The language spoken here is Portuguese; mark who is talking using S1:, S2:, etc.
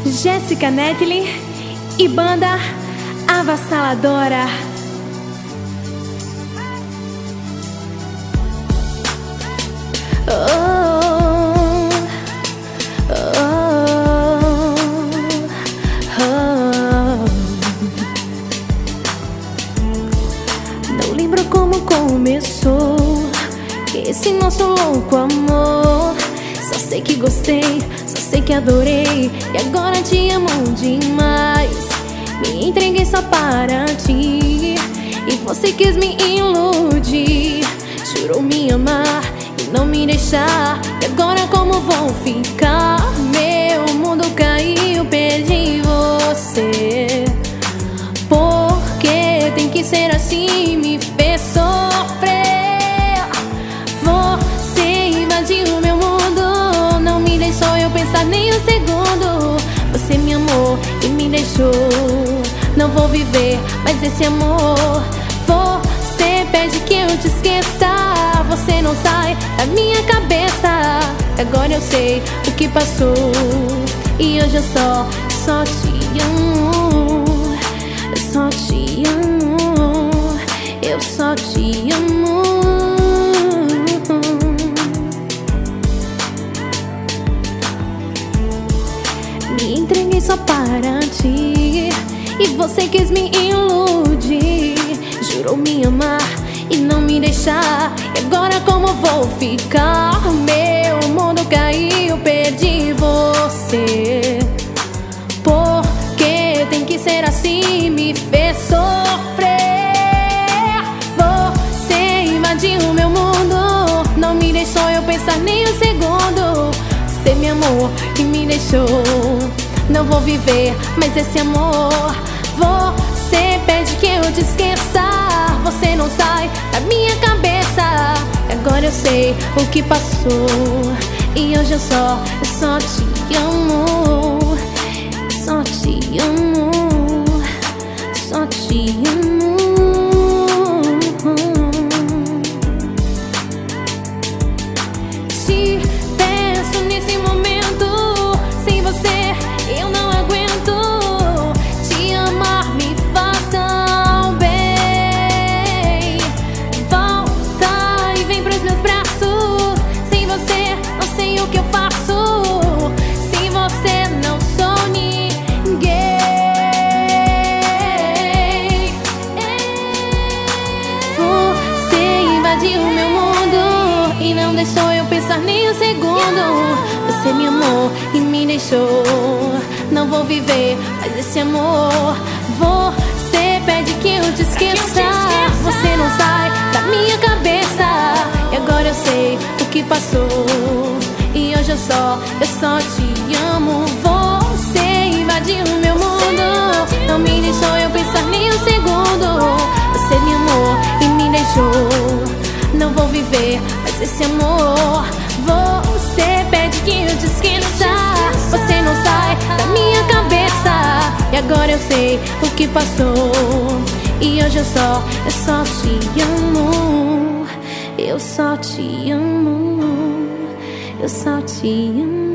S1: Jéssica Netley e banda Avassaladora.
S2: Não lembro como começou esse nosso louco amor. Só sei que gostei, só sei que adorei, e agora te amo demais. Me entreguei só para ti e você quis me iludir. Jurou me amar e não me deixar, e agora como vou ficar? Meu mundo caiu, perdi você. Porque tem que ser assim, me fez sofrer. Você invadiu meu mundo, não me deixou eu pensar nem um segundo. Você me amou e me deixou, não vou viver mais esse amor. Você pede que eu te esqueça, você não sai da minha cabeça. Agora eu sei o que passou e hoje eu só te amo. Eu só te amo, eu só te amo. Me entreguei só para ti e você quis me iludir. Jurou me amar e não me deixar, e agora como vou ficar? Meu mundo caiu, perdi você. Porque tem que ser assim, me fez sofrer. Você invadiu meu mundo, não me deixou eu pensar nem um segundo. Você me amou e me deixou, não vou viver mais esse amor. Você pede que eu te esqueça, você não sai da minha cabeça. Agora eu sei o que passou e hoje eu só te amo. Só te amo, só te amo. Te peço nesse momento, sem você eu não aguento. Te amar me faz tão bem. Volta e vem pros meus braços. Sem você não sei o que eu faço. Sem você não sou ninguém. Você invadiu meu mundo e não deixou eu pensar nem um segundo. Você me amou e me deixou, não vou viver mais esse amor. Você pede que eu te esqueça, você não sai da minha cabeça. E agora eu sei o que passou e hoje eu só te amo. Você invadiu meu mundo, não me deixou eu pensar nem um segundo. Você me amou e me deixou, não vou viver mais esse amor. Você pede que eu te esqueça, você não sai da minha cabeça. E agora eu sei o que passou e hoje eu só te amo. Eu só te amo, eu só te amo.